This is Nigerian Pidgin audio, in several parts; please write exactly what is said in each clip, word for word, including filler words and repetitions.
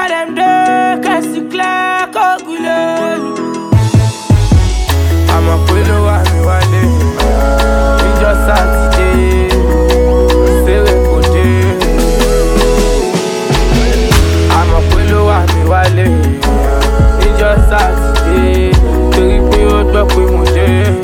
where them dey, cause you clear, calculate. I'm a pillow, I'm a wale. We just Saturday, say we go day. I'm a pillow, I'm a wale. We just Saturday, torí pé ó gbọ́ pé mo dé.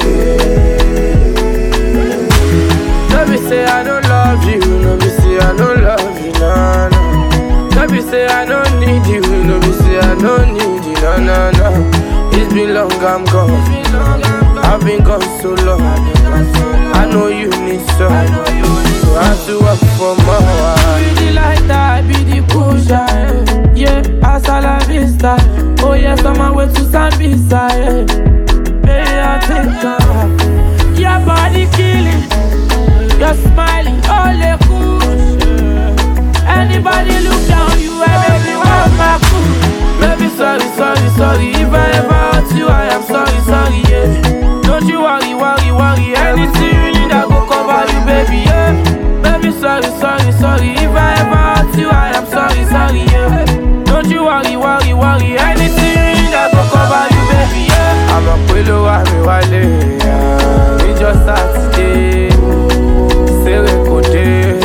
No be say I don't love you, no be say I don't love you, no, no. No be say I don't need you, no be say I don't need you, no, no, no. It's been long, I'm gone. I've been gone so long. I know you need some, so I have to work for more. Be the light, I be the pusher. Yeah, hasta la vista. Oh yes, on my way to Sambisa. Hey, I think uh, your body killing, you're smiling, all the cool. Anybody look down, you and everyone my cool. Baby, sorry, sorry, sorry. If I ever hurt you, I am sorry, sorry, yeah. Don't you worry, worry, worry. Anything you need, I go cover you, baby, yeah. Baby, sorry, sorry, sorry. If I ever hurt you, I am sorry, sorry, yeah. Don't you worry, worry, worry. Anything you need, I go cover you, baby, yeah. I'm a pillow, I'm a wale. We just Saturday, say we go day.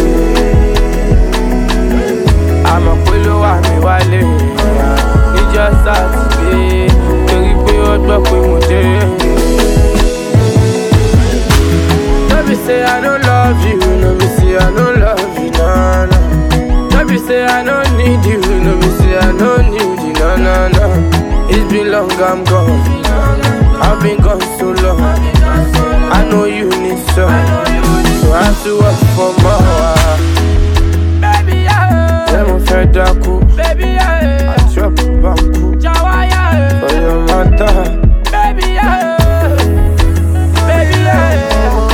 I'm a pillow, I'm a wale. We just Saturday, torí pé ó gbọ́ pé mo dé. No be say I don't love you, no be say I don't love you, no, no. No be say I don't need you, no be say I don't need you, no, no, no. It's been long, I'm gone. I've been gone so long. I know you need some, so I have to work for more. Baby, yeah. Let me fed cool. Baby, yeah. I drop a bamboo. Jawa, yeah. For your mother. Baby, yeah. Baby, yeah.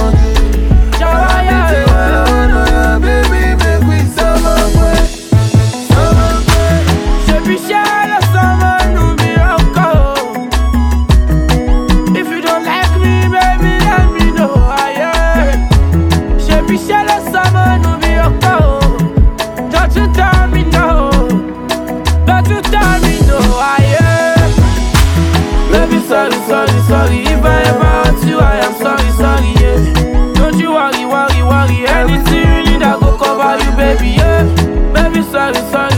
Sorry, sorry, sorry. If I ever hurt you, I am sorry, sorry, yeah. Don't you worry, worry, worry. Anything you need, I go cover you, baby, yeah. Baby, sorry, sorry.